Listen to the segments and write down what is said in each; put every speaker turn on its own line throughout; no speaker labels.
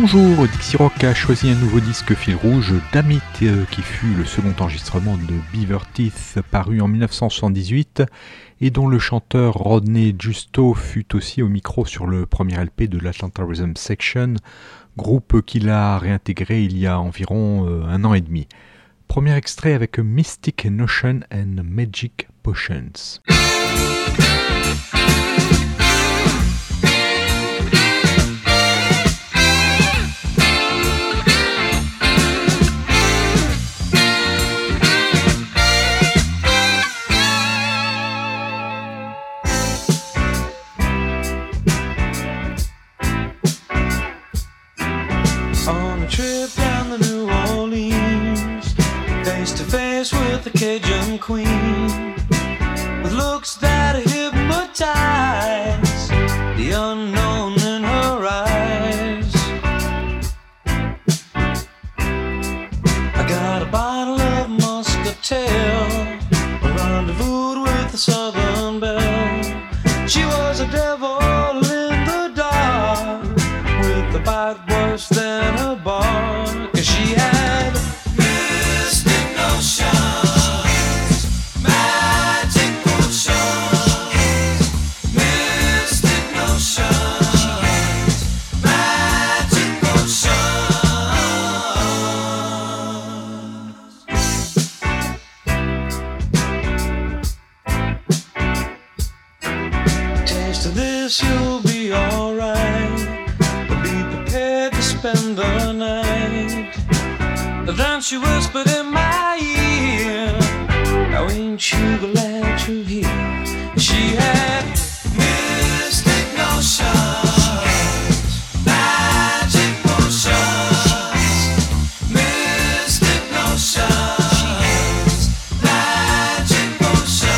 Bonjour, Dixie Rock a choisi un nouveau disque fil rouge, Damn It, qui fut le second enregistrement de Beaver Teeth paru en 1978 et dont le chanteur Rodney Justo fut aussi au micro sur le premier LP de l'Atlanta Rhythm Section, groupe qu'il a réintégré il y a environ un an et demi. Premier extrait avec Mystic Notion and Magic Potions.
With the Cajun queen, with looks that hypnotize, the unknown in her eyes. I got a bottle of muscatel, a rendezvous with the Southern Belle. She was a devil in the dark, with a bite worse than a bar, 'cause she had mystic notions. You'll be alright, but be prepared to spend the night. Then she whispered in my ear, now ain't you glad you're here? She had mystic notions, magic potions, mystic notions, magic potions.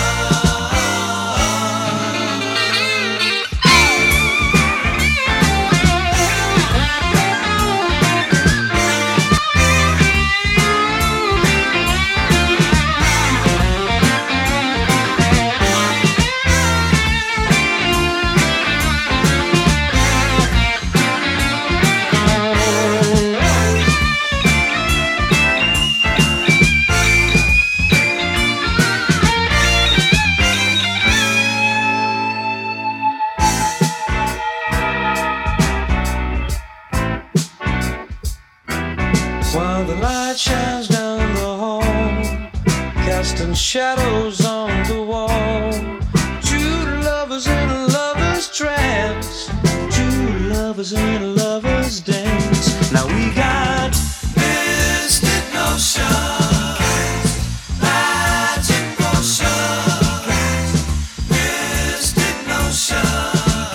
While the light shines down the hall, casting shadows on the wall. Two lovers in a lover's trance, two lovers in a lover's dance. Now we got mystic notions, magic potions, mystic notions.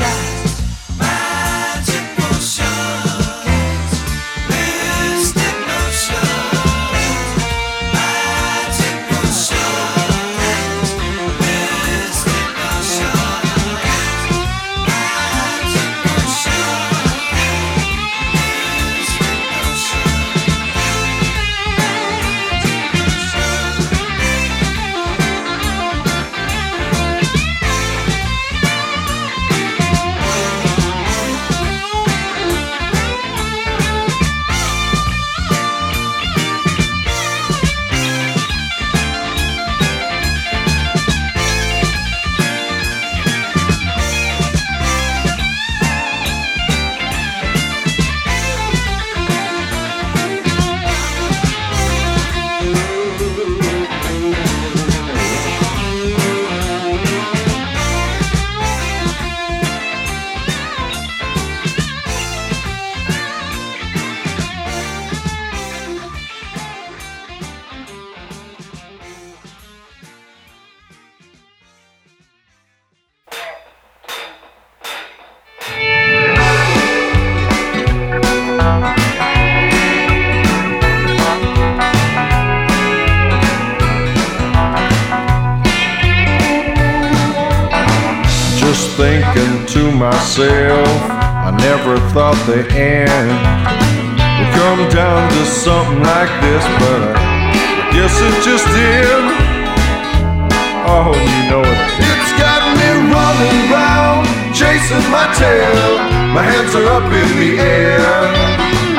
Thinking to myself, I never thought the end would come down to something like this, but I guess it just did. Oh, you know it. It's got me running round, chasing my tail. My hands are up in the air.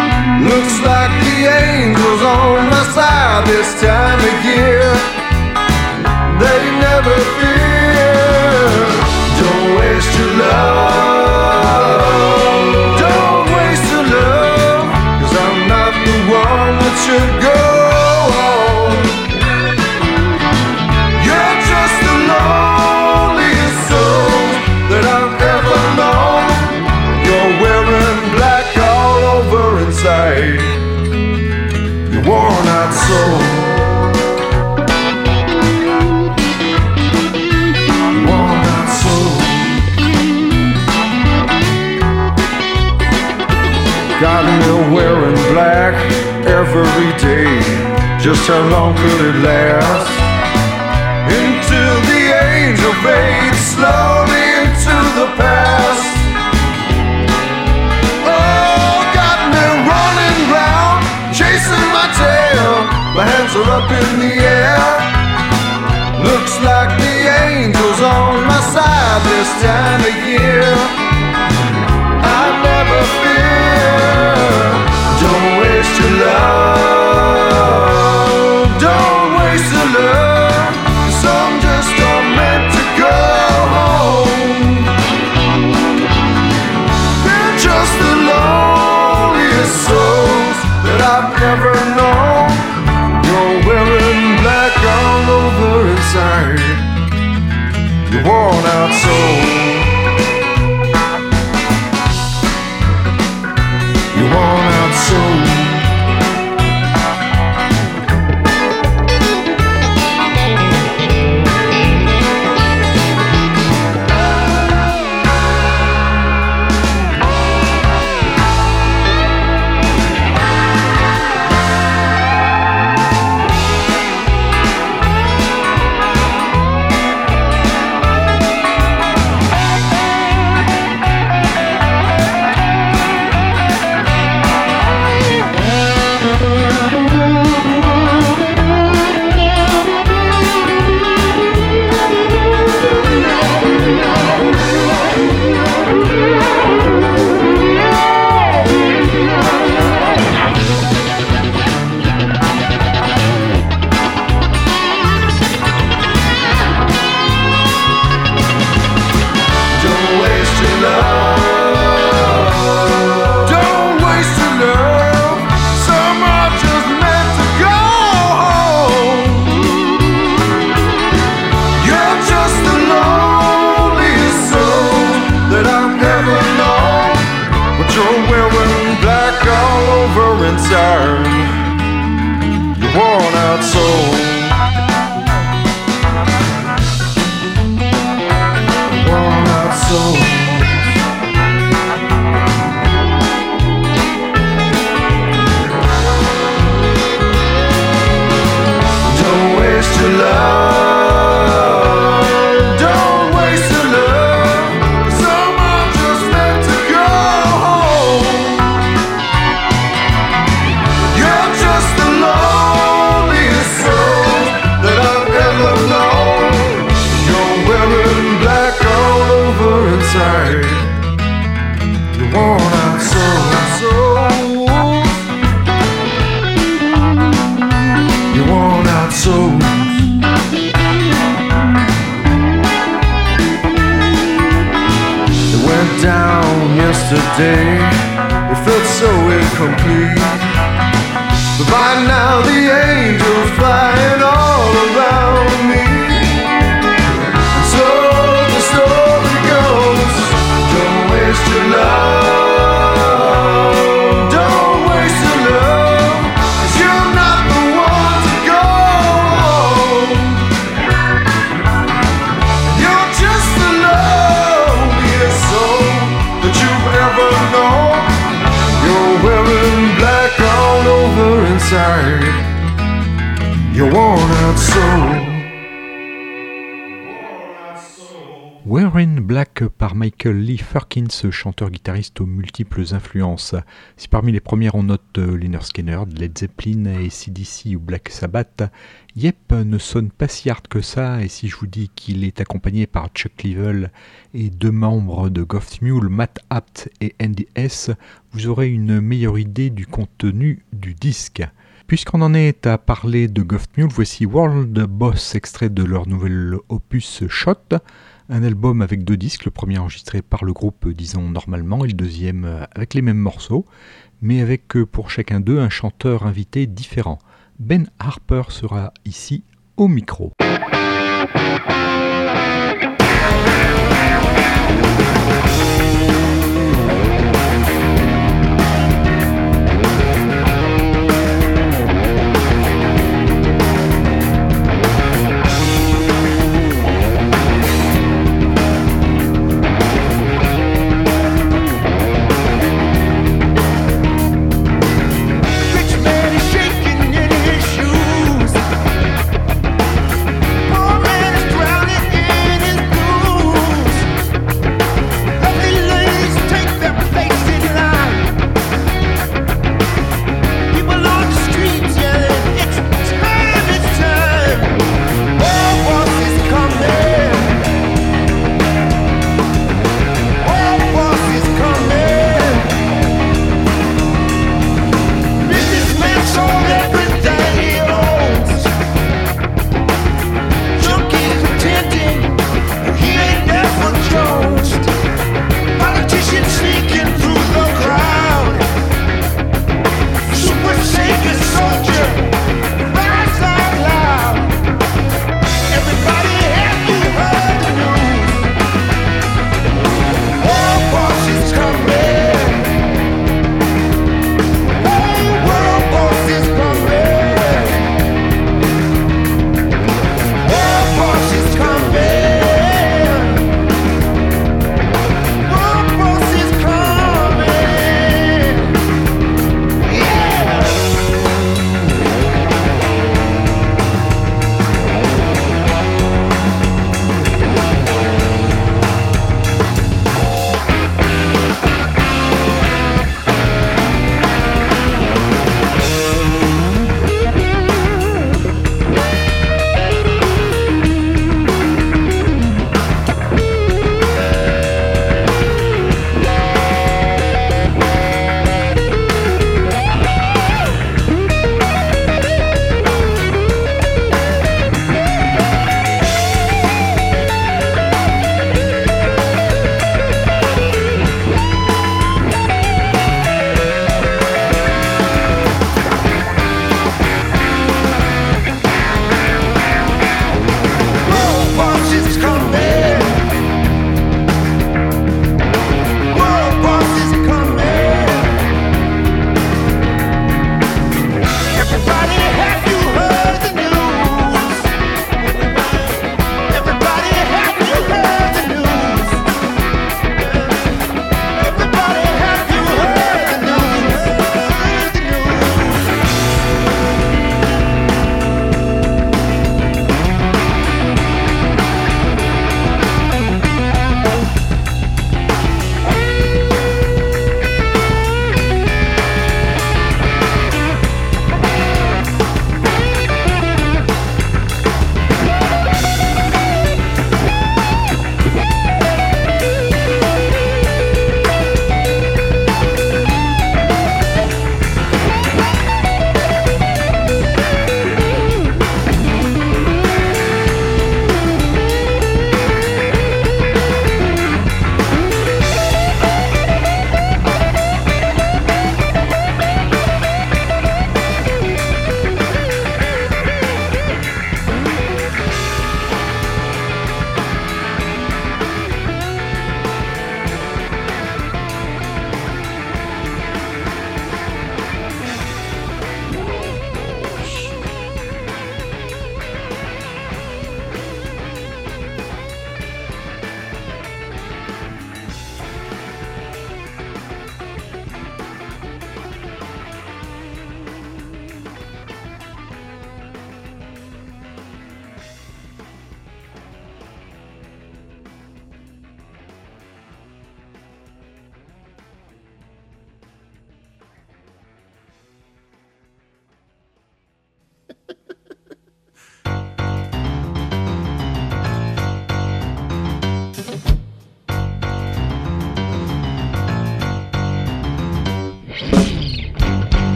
Looks like the angels on my side this time of year. They never fear. Don't waste your love. Don't waste your love. 'Cause I'm not the one that should go on. You're just the loneliest soul that I've ever known. You're wearing black all over inside. Your worn out soul. Worn out soul. Got me wearing black every day. Just how long could it last? Until the angel fades slowly into the past. Oh, got me running round, chasing my tail. My hands are up in the air. Looks like the angel's on my side this time of year. I never fear. Don't waste your love. Don't waste your love. Some just aren't meant to go home. They're just the loneliest souls that I've ever known. You're wearing black all over inside. Your worn out soul. Your worn out soul.
yesterday, it felt so incomplete. But by now the angels flying all around me. And so the story goes, don't waste your love, don't waste your love, 'cause you're not the one to go home. You're just the loneliest soul that you've ever known. You're wearing black all over inside your worn out soul.
We're in Black par Michael Lee Firkins, chanteur-guitariste aux multiples influences. Si parmi les premières on note Lynyrd Skynyrd, Led Zeppelin, AC/DC ou Black Sabbath, Yep ne sonne pas si hard que ça, et si je vous dis qu'il est accompagné par Chuck Leavell et 2 membres de Goth Mule, Matt Apt et Andy S, vous aurez une meilleure idée du contenu du disque. Puisqu'on en est à parler de Goth Mule, voici World Boss, extrait de leur nouvel opus Shot, un album avec 2 disques, le premier enregistré par le groupe, disons normalement, et le deuxième avec les mêmes morceaux, mais avec pour chacun d'eux un chanteur invité différent. Ben Harper sera ici au micro.
Poor man is drowning in his blues.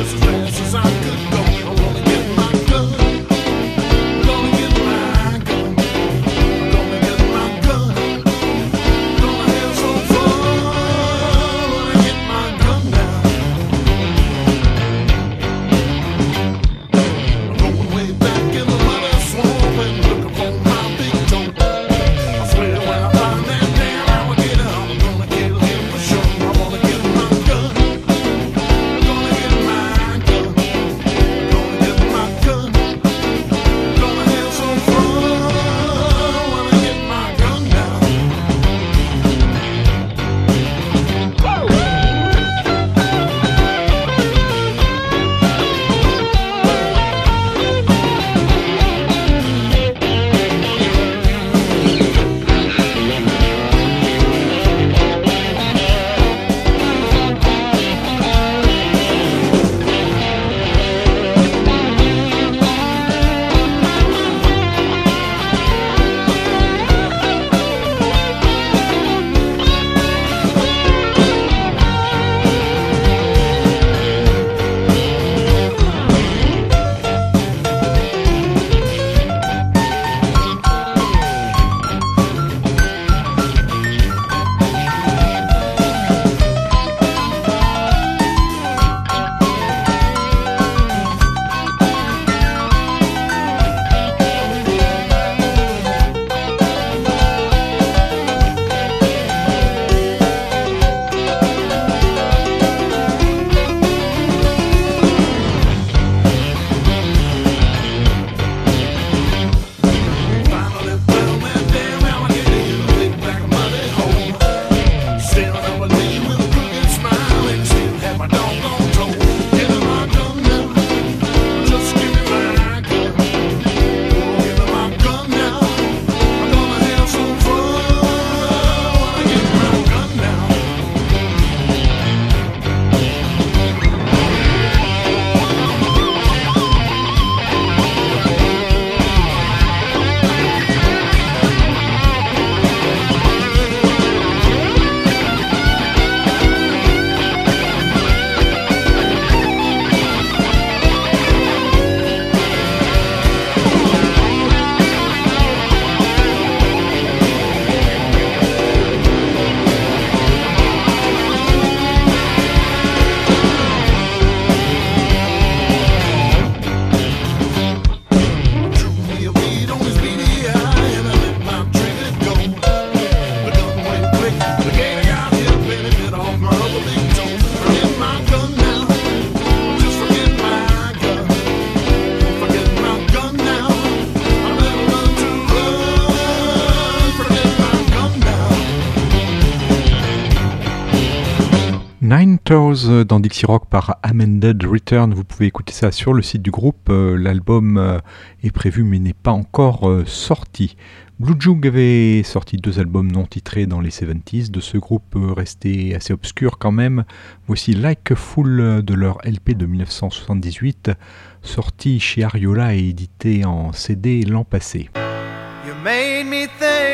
Nine Toes dans Dixie Rock par Amended Return. Vous pouvez écouter ça sur le site du groupe. L'album est prévu mais n'est pas encore sorti. Blue Jug avait sorti 2 albums non titrés dans les 70s. De ce groupe resté assez obscur quand même. Voici Like a Fool de leur LP de 1978, sorti chez Ariola et édité en CD l'an passé.
You made me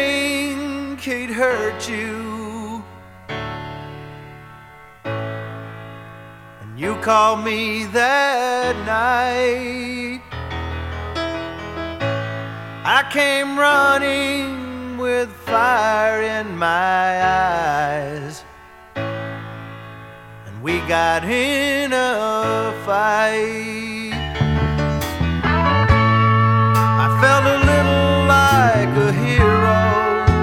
think it hurt you. You called me that night. I came running with fire in my eyes, and we got in a fight. I felt a little like a hero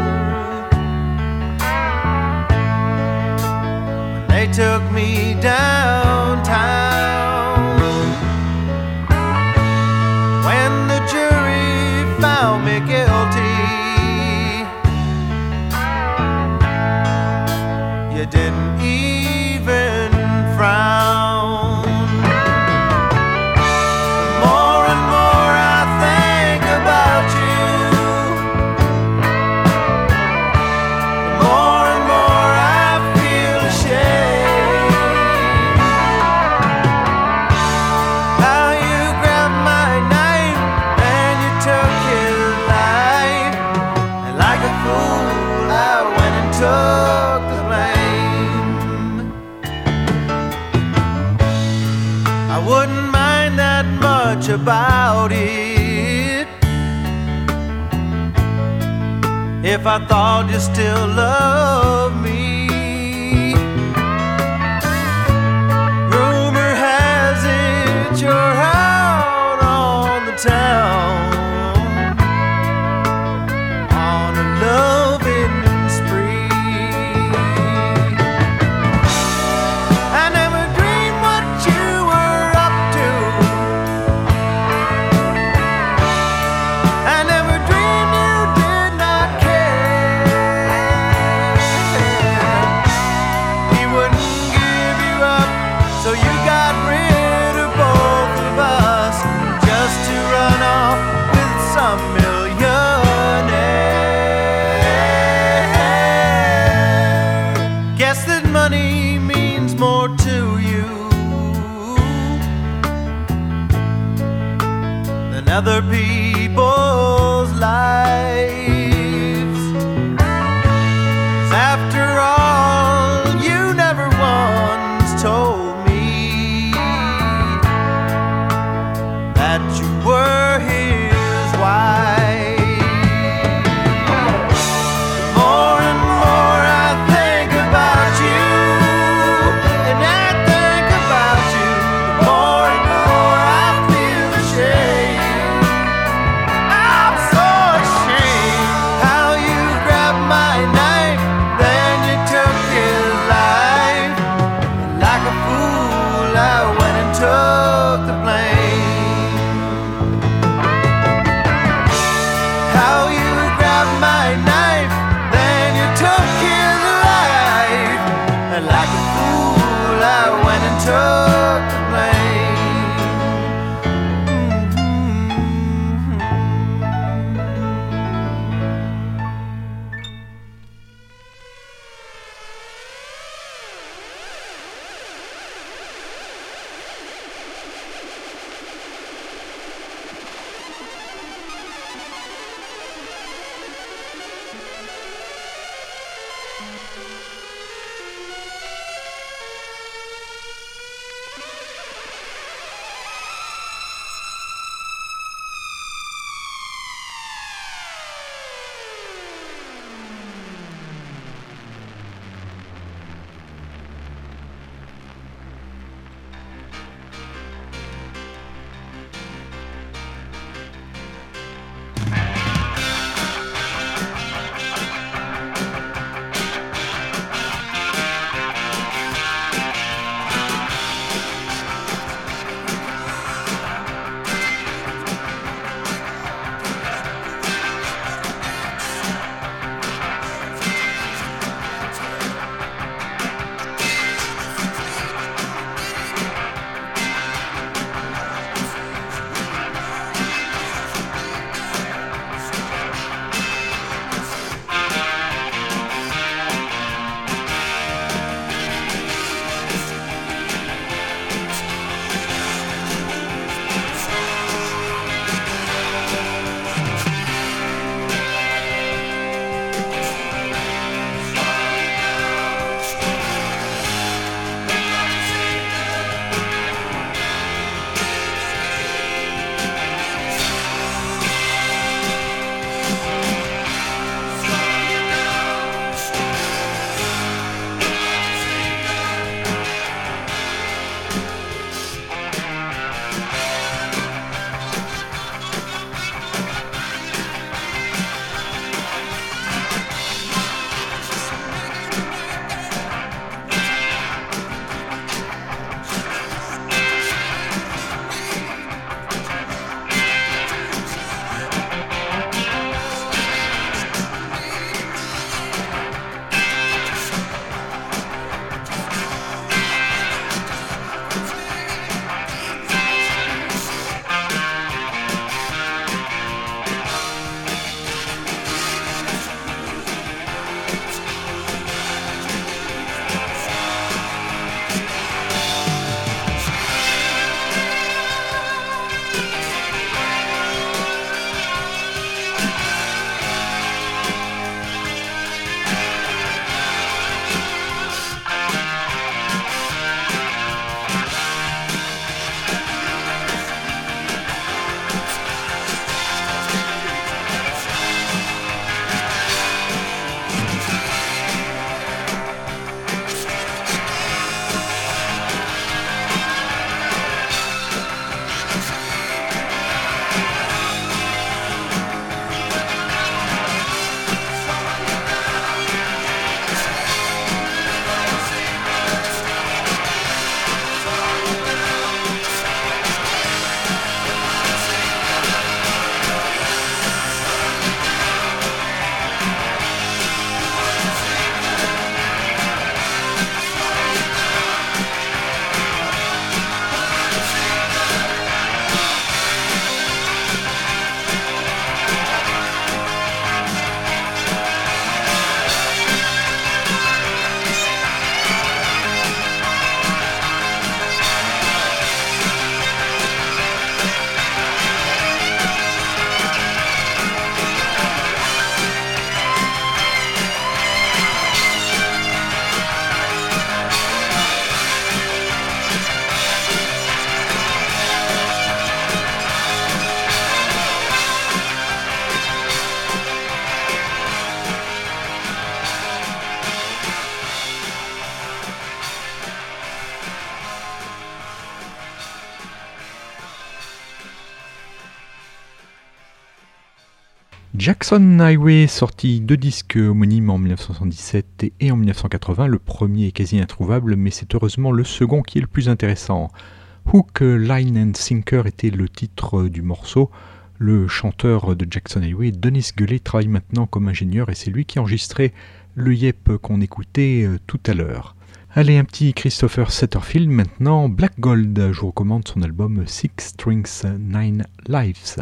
when they took me downtown, when the jury found me guilty. You didn't even frown. wouldn't mind that much about it if I thought you still loved me. Rumor has it you're out on the town on a loving spree. I never dreamed what you were up to. I never dreamed you did not care. He wouldn't give you up, so you got rid of both of us just to run off with some millionaire. Guess that money means more to you than other people's lives. 'Cause after all, you never once told me that you were his wife. The more and more I think about you, and I think about you, the more and more I feel ashamed.
Jackson Highway sortit 2 disques homonymes en 1977 et en 1980. Le premier est quasi introuvable, mais c'est heureusement le second qui est le plus intéressant. Hook, Line and Sinker était le titre du morceau. Le chanteur de Jackson Highway, Dennis Gully, travaille maintenant comme ingénieur et c'est lui qui a enregistré le yep qu'on écoutait tout à l'heure. Allez, un petit Christopher Satterfield maintenant, Black Gold. Je vous recommande son album Six Strings, Nine Lives.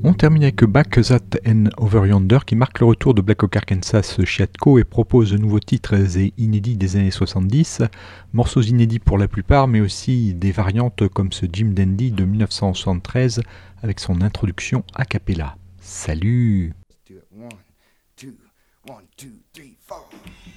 On termine avec Back That and Over Yonder qui marque le retour de Black Oak Arkansas chez Atco et propose de nouveaux titres et inédits des années 70, morceaux inédits pour la plupart mais aussi des variantes comme ce Jim Dandy de 1973 avec son introduction a cappella. Salut!
One, two, 1, 2, 3, 4.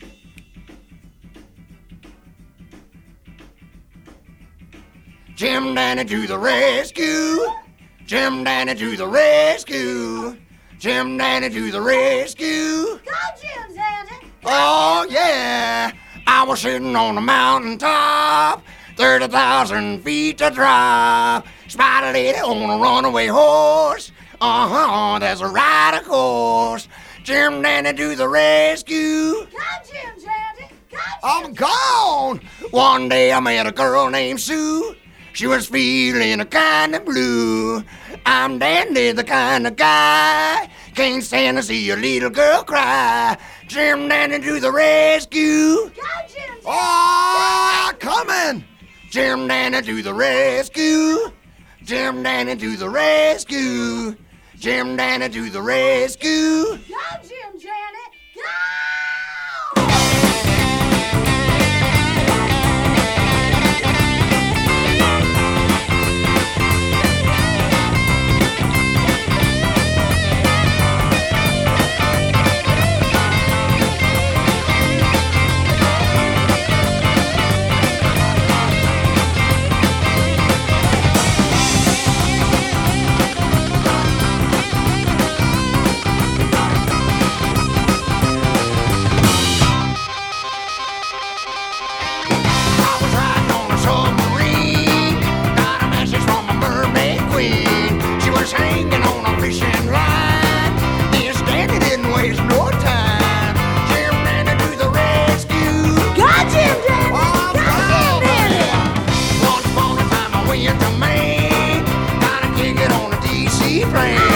Jim Dandy to the rescue! Jim Dandy to the rescue! Jim Dandy to the rescue!
Go, Jim Dandy!
Oh, yeah! I was sitting on the mountaintop, 30,000 feet to drop. Spied a lady on a runaway horse. There's a rider course. Jim Dandy to the rescue!
Go, Jim Dandy! Go,
I'm gone! One day I met a girl named Sue. She was feeling a kind of blue. I'm Dandy, the kind of guy. Can't stand to see a little girl cry. Jim Dandy to the rescue.
Go, Jim Dandy!
Oh, coming! Jim Dandy to the rescue. Jim Dandy to the rescue. Jim Dandy to the rescue.
Go, Jim Dandy! Go!
Hanging on a fishing line. This Dandy didn't waste no time. Jim Dandy to the rescue.
Go, Jim Dandy!
Oh,
Go, Jim Dandy!
Once upon a time I went to Maine. Gotta kick it on a DC plane.